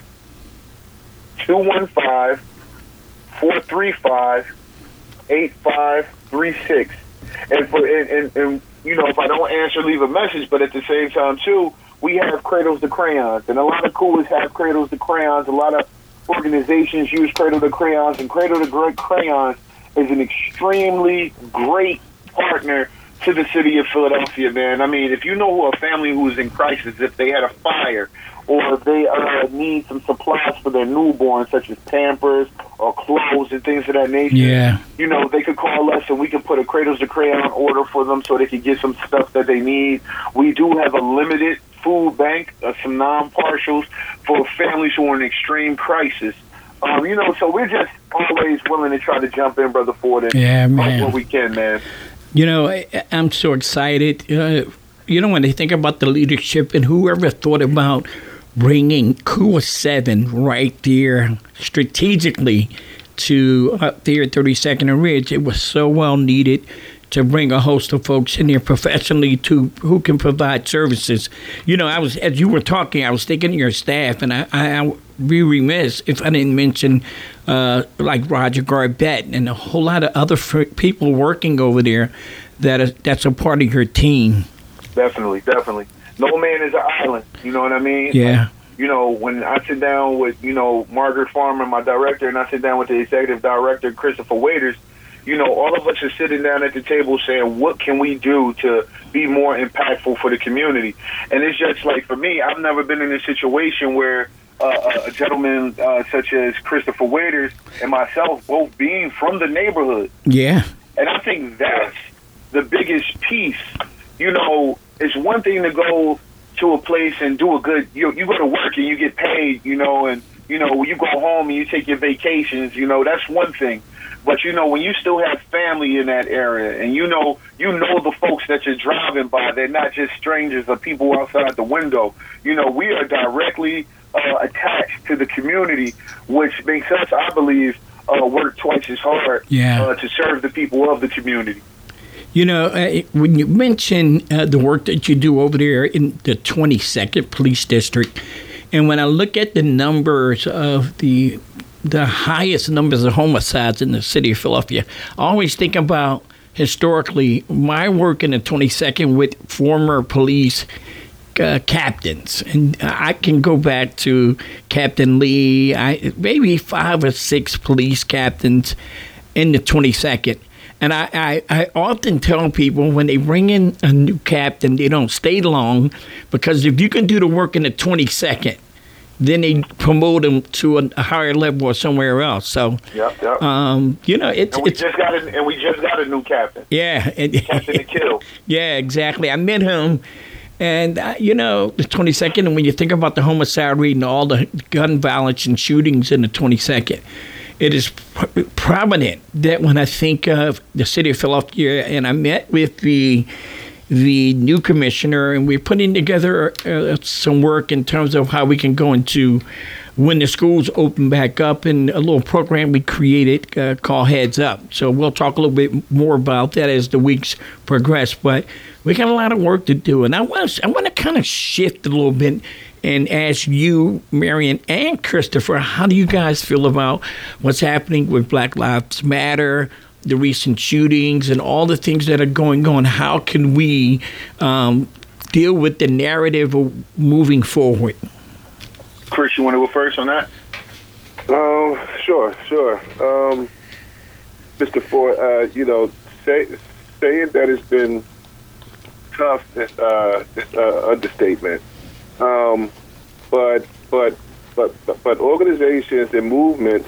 two one five, four three five, eight five three six. And, for, and, and, and, you know, if I don't answer, leave a message. But at the same time, too, we have Cradles to Crayons. And a lot of Coolers have Cradles to Crayons. A lot of organizations use Cradle to Crayons, and Cradle to Crayons is an extremely great partner to the city of Philadelphia, man. I mean, if you know a family who is in crisis, if they had a fire or if they uh, need some supplies for their newborn, such as Pampers or clothes and things of that nature, Yeah. you know, they could call us and we can put a Cradles to Crayon order for them so they can get some stuff that they need. We do have a limited food bank, uh, some non-partials for families who are in extreme crisis. Um, you know, so we're just always willing to try to jump in, Brother Ford, and Yeah, help man. what we can, man. You know, I, I'm so excited. Uh, you know, when I think about the leadership and whoever thought about bringing Cool seven right there strategically to up there at thirty-second and Ridge, it was so well needed to bring a host of folks in here professionally to who can provide services. You know, I was as you were talking, I was thinking of your staff, and I, I, I would be remiss if I didn't mention uh, like Roger Garbett and a whole lot of other f- people working over there that are, that's a part of your team. Definitely, definitely. No man is an island. You know what I mean? Yeah. Like, you know, when I sit down with, you know, Margaret Farmer, my director, and I sit down with the executive director, Christopher Waiters, you know, all of us are sitting down at the table saying, what can we do to be more impactful for the community? And it's just like, for me, I've never been in a situation where uh, a gentleman uh, such as Christopher Waiters and myself both being from the neighborhood. Yeah. And I think that's the biggest piece. You know, it's one thing to go to a place and do a good, you you go to work and you get paid, you know, and, you know, when you go home and you take your vacations, you know, that's one thing. But, you know, when you still have family in that area and, you know, you know the folks that you're driving by, they're not just strangers or people outside the window. You know, we are directly uh, attached to the community, which makes us, I believe, uh, work twice as hard yeah. uh, to serve the people of the community. You know, uh, when you mention uh, the work that you do over there in the twenty-second Police District, and when I look at the numbers of the the highest numbers of homicides in the city of Philadelphia, I always think about historically my work in the twenty-second with former police uh, captains, and I can go back to Captain Lee, I, maybe five or six police captains in the twenty-second. And I, I, I often tell people when they bring in a new captain, they don't stay long, because if you can do the work in the twenty-second, then they promote them to a, a higher level or somewhere else. So, yep, yep. Um, you know, it's and we it's just got a, and we just got a new captain. Yeah, and, Captain Nikhil. Yeah, exactly. I met him, and uh, you know, the twenty-second. And when you think about the homicide rate and all the gun violence and shootings in the twenty-second. It is pr- prominent that when I think of the city of Philadelphia, and I met with the the new commissioner, and we're putting together uh, some work in terms of how we can go into when the schools open back up, and a little program we created uh, called Heads Up. So we'll talk a little bit more about that as the weeks progress. But we got a lot of work to do, and I want I want to kind of shift a little bit and ask you, Marion, and Christopher, how do you guys feel about what's happening with Black Lives Matter, the recent shootings, and all the things that are going on? How can we um, deal with the narrative of moving forward? Chris, you want to go first on that? Um, sure, sure. Um, Mister Ford, uh, you know, say, saying that it's been tough is uh, is uh, understatement. Um, but, but, but, but, but organizations and movements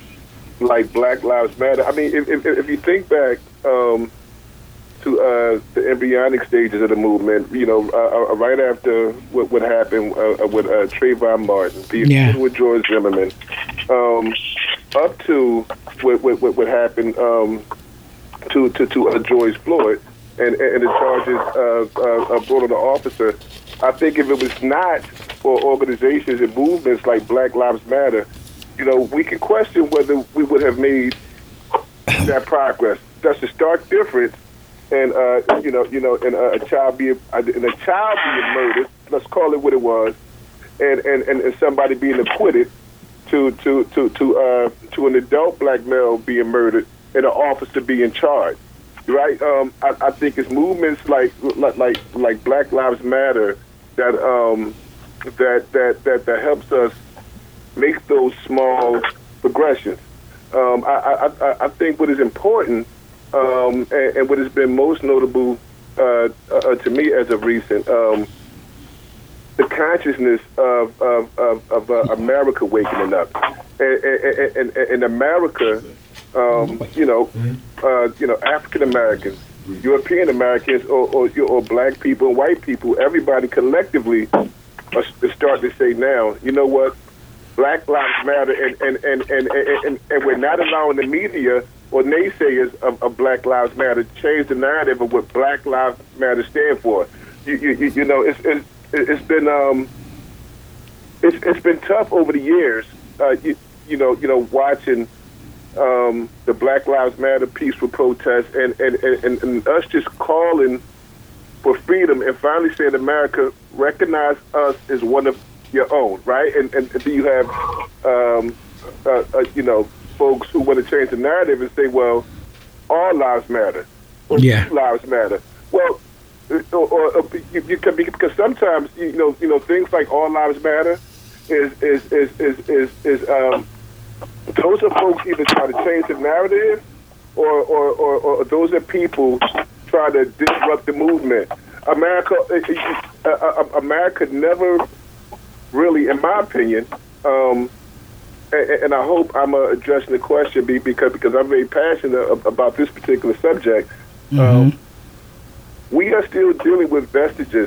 like Black Lives Matter. I mean, if, if, if you think back um, to uh, the embryonic stages of the movement, you know, uh, uh, right after what, what happened uh, with uh, Trayvon Martin, yeah. with George Zimmerman, um, up to what, what, what happened um, to to, to uh, George Floyd and, and the charges uh, uh, brought on the officer. I think if it was not for organizations and movements like Black Lives Matter, you know, we can question whether we would have made that progress. That's a stark difference. And uh, you know, you know, and uh, a child being and a child being murdered. Let's call it what it was, and and, and somebody being acquitted, to to to to uh, to an adult black male being murdered and an officer being charged. Right? Um, I, I think it's movements like like like like Black Lives Matter that um that that that that helps us make those small progressions. Um, I, I I think what is important um, and, and what has been most notable uh, uh, to me as of recent, um, the consciousness of of, of, of uh, America waking up, and, and, and, and America, um, you know, uh, you know, African Americans, European Americans, or, or or black people and white people, everybody collectively are starting to say now, you know what, Black Lives Matter, and and, and, and, and, and we're not allowing the media or naysayers of, of Black Lives Matter change the narrative of what Black Lives Matter stand for. You you, you know, it's it's, it's been um it's it's been tough over the years. Uh, you, you know you know watching um, the Black Lives Matter peaceful protest, and, and, and, and us just calling for freedom and finally saying, America, recognize us as one of your own, right? And, and, and then you have, um, uh, uh, you know, folks who want to change the narrative and say, well, all lives matter. Or Yeah. lives matter. Well, or, or, or you, you can be, because sometimes, you know, you know, things like all lives matter is, is, is, is, is, is um, those are folks either trying to change the narrative or, or, or, or those are people trying to disrupt the movement. America, uh, uh, America never really, in my opinion, um, and, and I hope I'm uh, addressing the question because because I'm very passionate about this particular subject. Mm-hmm. Um, we are still dealing with vestiges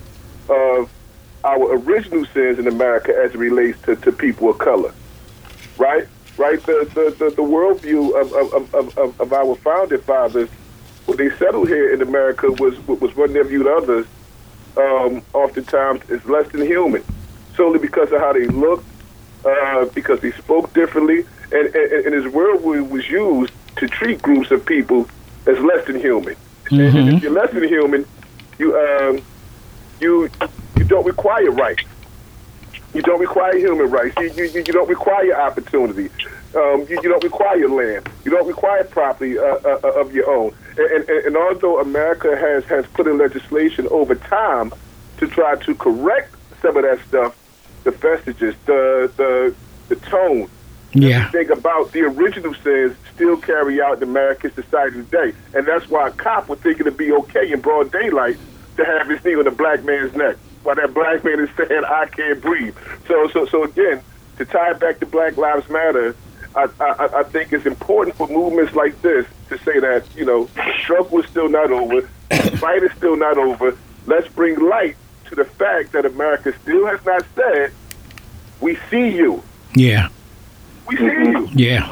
of our original sins in America as it relates to, to people of color, right? Right. The the, the, the worldview of of, of, of of our founding fathers, when they settled here in America, was was when they viewed others um, oftentimes as less than human, solely because of how they looked, uh, because they spoke differently, and, and, and his worldview was used to treat groups of people as less than human. Mm-hmm. And if you're less than human, you um, you you don't require rights. You don't require human rights. You you, you don't require opportunity. Um, you, you don't require land. You don't require property uh, uh, of your own. And, and, and although America has, has put in legislation over time to try to correct some of that stuff, the vestiges, the the the tone, Yeah. think about the original sins still carry out in American society today. And that's why a cop would think it'd be okay in broad daylight to have his knee on a black man's neck while that black man is saying, I can't breathe. So, so, so again, to tie it back to Black Lives Matter, I, I, I think it's important for movements like this to say that, you know, the struggle is still not over, the fight is still not over. Let's bring light to the fact that America still has not said, we see you. Yeah. We see you. Yeah.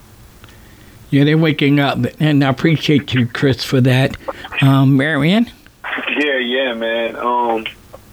Yeah, they're waking up, and I appreciate you, Chris, for that. Um, Marianne? Yeah, yeah, man. Um,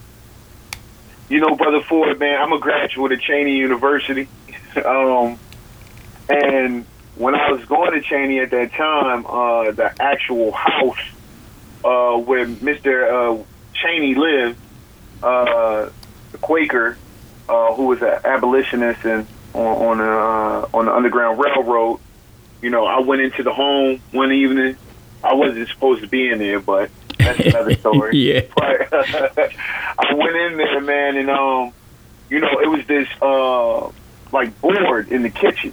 you know, Brother Ford, man, I'm a graduate of Cheney University. um, and when I was going to Cheney at that time, uh, the actual house uh, where Mister Uh, Cheney lived, uh, the Quaker, uh, who was an abolitionist and on on, uh, on the Underground Railroad, you know, I went into the home one evening. I wasn't supposed to be in there, but that's another story. Yeah. But I went in there, man, and um, you know, it was this uh, like board in the kitchen,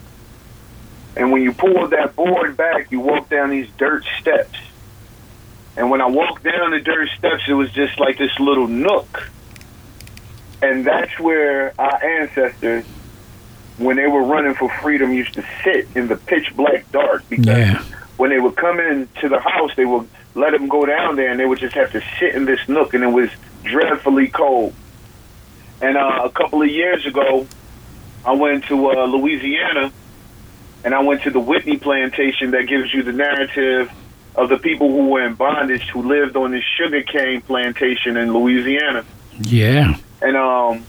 and when you pulled that board back, you walk down these dirt steps. And when I walked down the dirt steps, it was just like this little nook, and that's where our ancestors, when they were running for freedom, used to sit in the pitch black dark, because Yeah. when they would come into the house, they would let them go down there, and they would just have to sit in this nook, and it was dreadfully cold. And uh, a couple of years ago, I went to uh, Louisiana, and I went to the Whitney Plantation that gives you the narrative of the people who were in bondage who lived on this sugarcane plantation in Louisiana. Yeah. And um,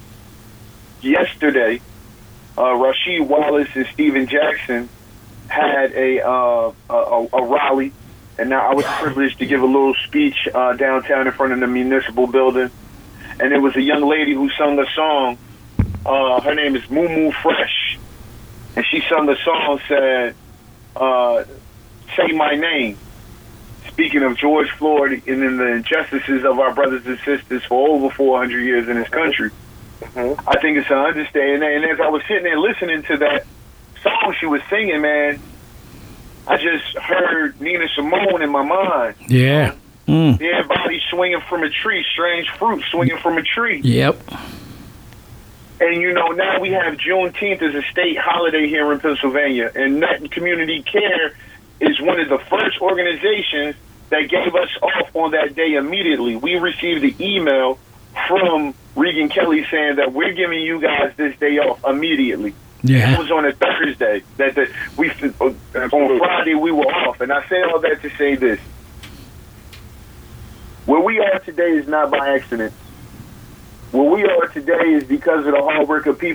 yesterday, uh, Rasheed Wallace and Stephen Jackson had a, uh, a a rally, and now I was privileged to give a little speech uh, downtown in front of the municipal building. And there was a young lady who sung a song. Uh, her name is Moo Moo Fresh, and she sung a song said, uh, "Say My Name." Speaking of George Floyd and then the injustices of our brothers and sisters for over four hundred years in this country. Mm-hmm. I think it's an understatement. And as I was sitting there listening to that song she was singing, man, I just heard Nina Simone in my mind. Yeah. Mm. Everybody swinging from a tree, strange fruit swinging from a tree. Yep. And, you know, now we have Juneteenth as a state holiday here in Pennsylvania. And Net Community Care is one of the first organizations that gave us off on that day immediately. We received the email from Regan Kelly saying that we're giving you guys this day off immediately. Yeah. It was on a Thursday that the, we on Friday we were off, and I say all that to say this: where we are today is not by accident. Where we are today is because of the hard work of people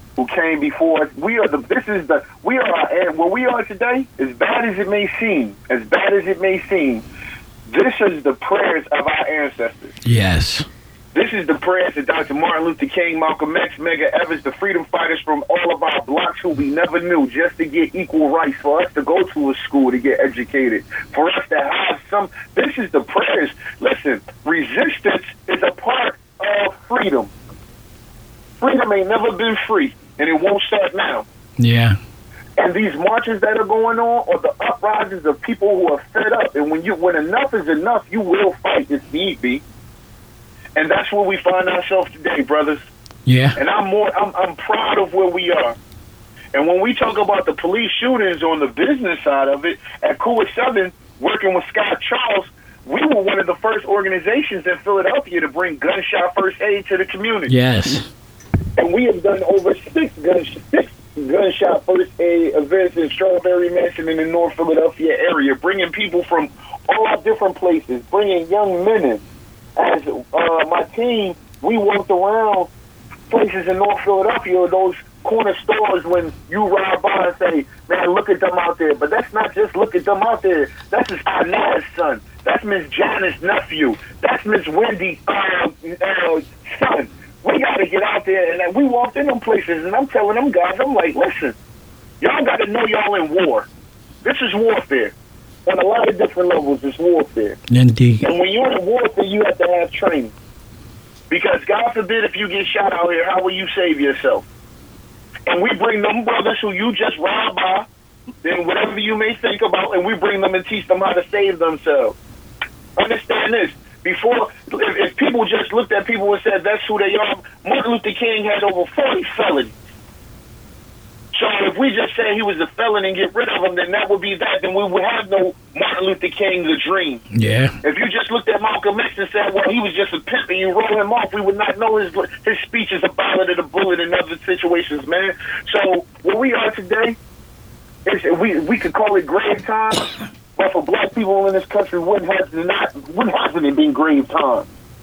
who came before us. We are the. This is the. We are and where we are today. As bad as it may seem, as bad as it may seem, this is the prayers of our ancestors. Yes. This is the prayers of Doctor Martin Luther King, Malcolm X, Medgar Evers, the freedom fighters from all of our blocks who we never knew, just to get equal rights, for us to go to a school to get educated, for us to have some. This is the prayers. Listen, resistance is a part of freedom. Freedom ain't never been free, and it won't start now. Yeah. And these marches that are going on are the uprisings of people who are fed up. And when you, when enough is enough, you will fight if need be. And that's where we find ourselves today, brothers. Yeah. And I'm more, I'm, I'm proud of where we are. And when we talk about the police shootings on the business side of it, at Cool Seven, working with Scott Charles, we were one of the first organizations in Philadelphia to bring gunshot first aid to the community. Yes. And we have done over six, gun, six gunshot first aid events in Strawberry Mansion in the North Philadelphia area, bringing people from all different places, bringing young men in. As uh, my team, we walked around places in North Philadelphia, those corner stores, when you ride by and say, man, look at them out there. But that's not just look at them out there. That's Miss Inez's son. That's Miss Janice's nephew. That's Miss Wendy's uh, uh, son. We got to get out there. And we walked in them places, and I'm telling them guys, I'm like, listen, y'all got to know y'all in war. This is warfare. On a lot of different levels, it's warfare. Indeed. And when you're in warfare, you have to have training. Because God forbid if you get shot out here, how will you save yourself? And we bring them brothers who you just robbed by, then whatever you may think about, and we bring them and teach them how to save themselves. Understand this. Before, if, if people just looked at people and said that's who they are, Martin Luther King had over forty felonies. So if we just say he was a felon and get rid of him, then that would be that. Then we would have no Martin Luther King, the dream. Yeah. If you just looked at Malcolm X and said, well, he was just a pimp and you roll him off, we would not know his his speech is a ballad of the bullet in other situations, man. So where we are today, is we we could call it grave time, but for black people in this country, when has not when hasn't it been grave time?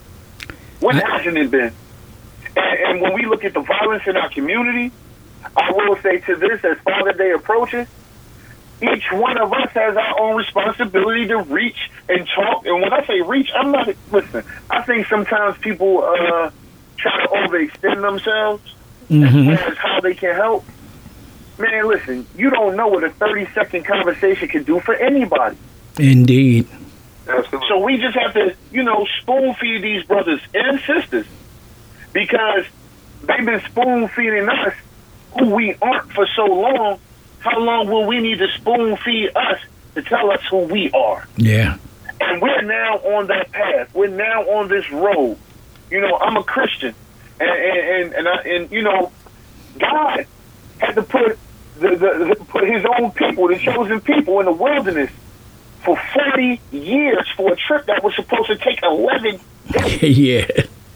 When I, hasn't it been? And, and when we look at the violence in our community, I will say to this, as Father Day approaches, each one of us has our own responsibility to reach and talk. And when I say reach, I'm not, listen, I think sometimes people uh, try to overextend themselves mm-hmm. as far as how they can help. Man, listen, you don't know what a thirty-second conversation can do for anybody. Indeed. Absolutely. So we just have to, you know, spoon-feed these brothers and sisters, because they've been spoon-feeding us who we aren't for so long. How long will we need to spoon feed us to tell us who we are? Yeah. And we're now on that path. We're now on this road. You know, I'm a Christian, and and and, and, I, and you know, God had to put the, the, the put His own people, the chosen people, in the wilderness for forty years for a trip that was supposed to take eleven days. yeah.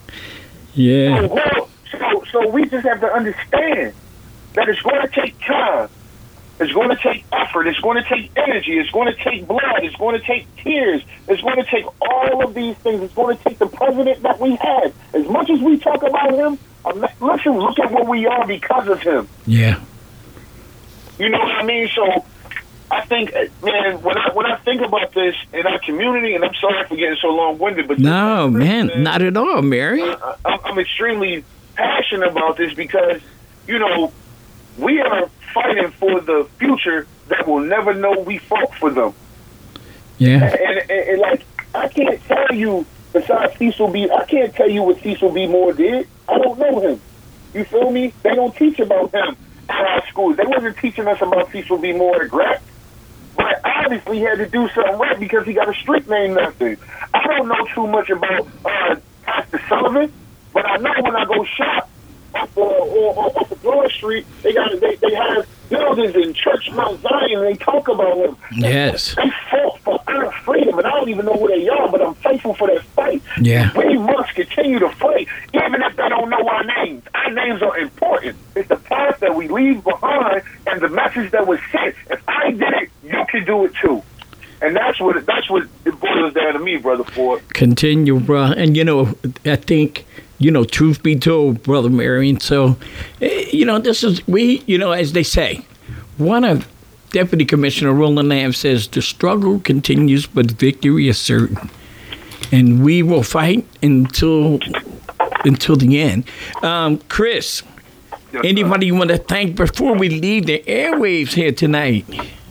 Yeah. So, so, so we just have to understand that it's going to take time. It's going to take effort. It's going to take energy. It's going to take blood. It's going to take tears. It's going to take all of these things. It's going to take the president that we had. As much as we talk about him, listen, look at where we are because of him. Yeah. You know what I mean? So I think, man, when I when I think about this in our community, and I'm sorry for getting so long-winded, but no, man, man, not at all, Mary. I, I'm extremely passionate about this because, you know, we are fighting for the future that will never know we fought for them. Yeah. And, and, and like, I can't tell you, besides Cecil B., I can't tell you what Cecil B. Moore did. I don't know him. You feel me? They don't teach about him at our schools. They wasn't teaching us about Cecil B. Moore at Grant. But obviously he had to do something right because he got a street name nothing. I don't know too much about uh, Pastor Sullivan, but I know when I go shop, Up, uh, or, up the Broad Street, they got they, they have buildings in Church Mount Zion, and they talk about them. Yes. They fought for our freedom, and I don't even know who they are, but I'm thankful for that fight. Yeah. We must continue to fight, even if they don't know our names. Our names are important. It's the path that we leave behind and the message that was sent. If I did it, you can do it too. And that's what that's what it boils down to me, Brother Ford. Continue, bro. And, you know, I think you know, truth be told, Brother Marion. So, eh, you know, this is, we, you know, as they say, one of Deputy Commissioner Roland Lamb says, the struggle continues, but victory is certain. And we will fight until until the end. Um, Chris, yes, anybody you want to thank before we leave the airwaves here tonight?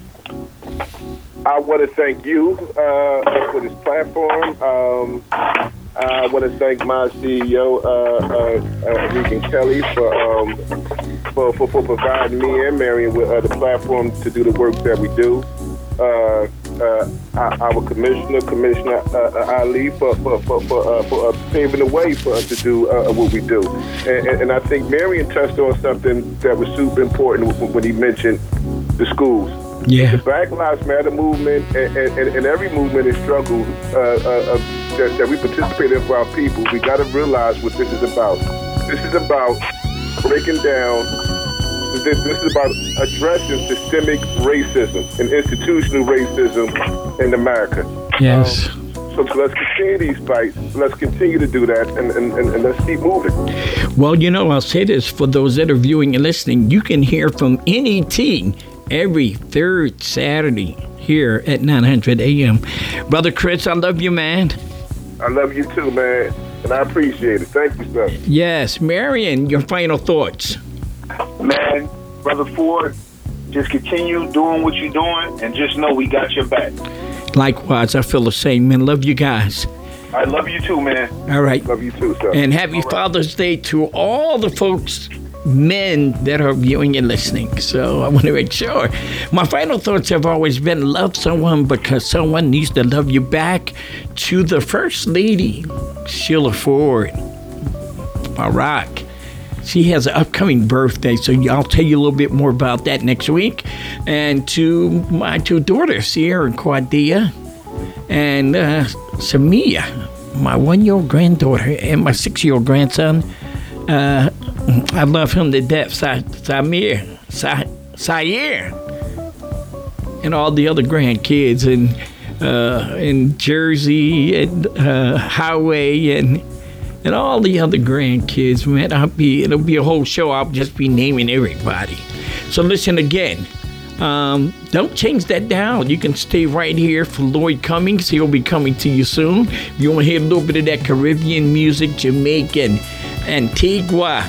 I want to thank you uh, for this platform. Um, I want to thank my C E O, uh, uh, uh, Regan Kelly, for, um, for, for for providing me and Marion with uh, the platform to do the work that we do. Uh, uh, our commissioner, Commissioner uh, Ali, for for for, for, uh, for uh, paving the way for us to do uh, what we do. And, and, and I think Marion touched on something that was super important when he mentioned the schools. Yeah. The Black Lives Matter movement and, and, and every movement and struggle uh, uh, that, that we participate in for our people, we got to realize what this is about. This is about breaking down, this, this is about addressing systemic racism and institutional racism in America. Yes. Um, so, so let's continue these fights. Let's continue to do that, and, and, and, and let's keep moving. Well, you know, I'll say this for those that are viewing and listening. You can hear from N E T every third Saturday here at nine hundred A M. Brother Chris, I love you, man. I love you too, man, and I appreciate it. Thank you, sir. Yes. Marion, your final thoughts. Man, Brother Ford, just continue doing what you're doing, and just know we got your back. Likewise, I feel the same, man. Love you guys. I love you too, man. All right. Love you too, sir. And happy Father's Day to all the folks, men that are viewing and listening. So I want to make sure. My final thoughts have always been love someone because someone needs to love you back. To the First Lady, Sheila Ford, my rock. She has an upcoming birthday, so I'll tell you a little bit more about that next week. And to my two daughters, Sierra and Cordia, and uh, Samia, my one-year-old granddaughter, and my six-year-old grandson. Uh, I love him to death, Sa- Samir, Sa- Sayer, and all the other grandkids in uh, in Jersey and uh, Highway and and all the other grandkids. Man, I'll be it'll be a whole show. I'll just be naming everybody. So listen again. Um, don't change that down. You can stay right here for Lloyd Cummings. He'll be coming to you soon. If you want to hear a little bit of that Caribbean music, Jamaican, Antigua,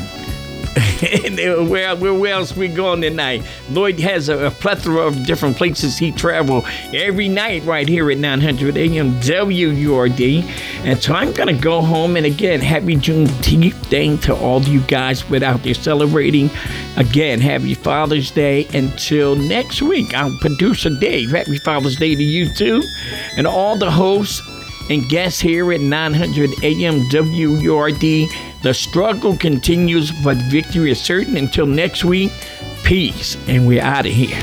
where, where else we going tonight? Lloyd has a, a plethora of different places he travel every night right here at nine hundred A M W U R D. And so I'm going to go home. And again, happy Juneteenth Day to all of you guys who are out there celebrating. Again, happy Father's Day. Until next week, I'm Producer Dave. Happy Father's Day to you too. And all the hosts and guests here at nine hundred A M W U R D. The struggle continues, but victory is certain. Until next week, peace, and we're out of here.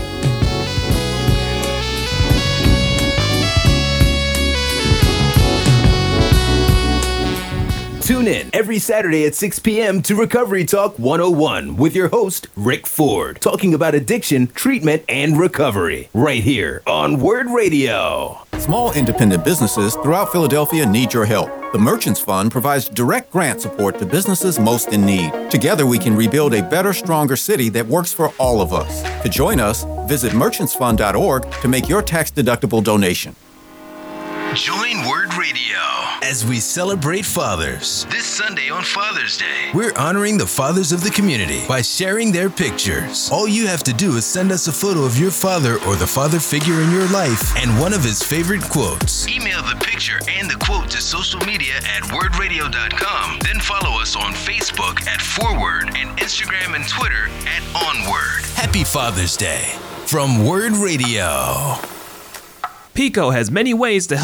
Tune in every Saturday at six p.m. to Recovery Talk one oh one with your host, Rick Ford, talking about addiction, treatment, and recovery, right here on Word Radio. Small independent businesses throughout Philadelphia need your help. The Merchants Fund provides direct grant support to businesses most in need. Together, we can rebuild a better, stronger city that works for all of us. To join us, visit merchants fund dot org to make your tax-deductible donation. Join Word Radio as we celebrate fathers. This Sunday on Father's Day, we're honoring the fathers of the community by sharing their pictures. All you have to do is send us a photo of your father or the father figure in your life and one of his favorite quotes. Email the picture and the quote to social media at word radio dot com. Then follow us on Facebook at Forward and Instagram and Twitter at Onward. Happy Father's Day from Word Radio. Pico has many ways to help